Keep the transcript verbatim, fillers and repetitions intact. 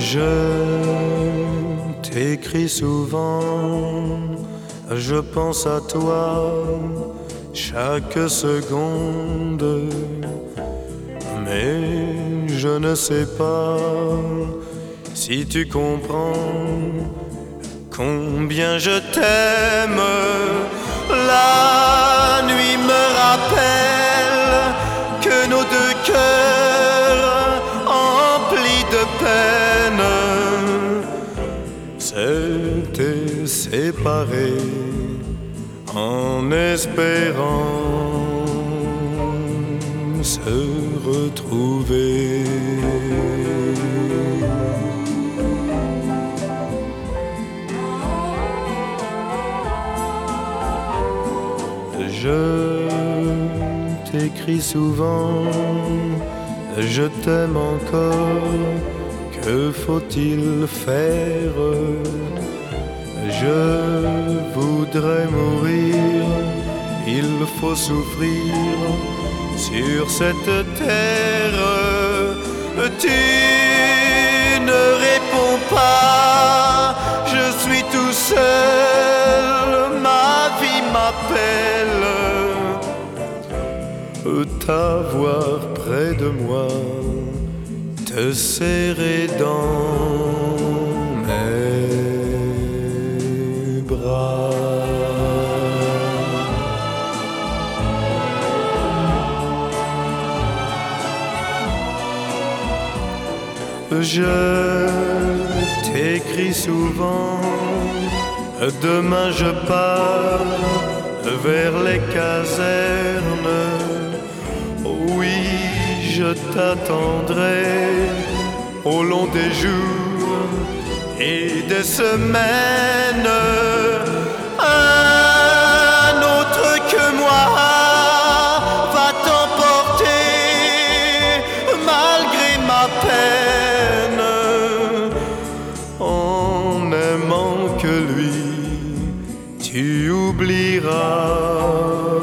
Je t'écris souvent, je pense à toi chaque seconde, mais je ne sais pas si tu comprends combien je t'aime. La nuit me rappelle que nos deux cœurs emplis de peine s'étaient séparés en espérant se retrouver. Je t'écris souvent, je t'aime encore, que faut-il faire? Je voudrais mourir, il faut souffrir sur cette terre. Tu ne réponds pas, je suis tout seul, ma vie m'appelle. T'avoir près de moi, te serrer dans mes bras. Je t'écris souvent, demain je pars vers les casernes. Oui, je t'attendrai au long des jours et des semaines. Un autre que moi va t'emporter malgré ma peine. En aimant que lui, tu oublieras